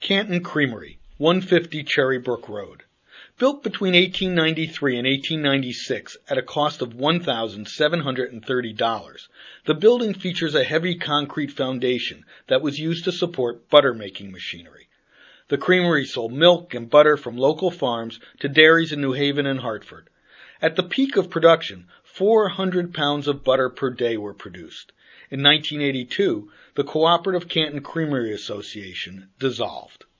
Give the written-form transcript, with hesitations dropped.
Canton Creamery, 150 Cherrybrook Road. Built between 1893 and 1896 at a cost of $1,730, the building features a heavy concrete foundation that was used to support butter-making machinery. The creamery sold milk and butter from local farms to dairies in New Haven and Hartford. At the peak of production, 400 pounds of butter per day were produced. In 1982, the Cooperative Canton Creamery Association dissolved.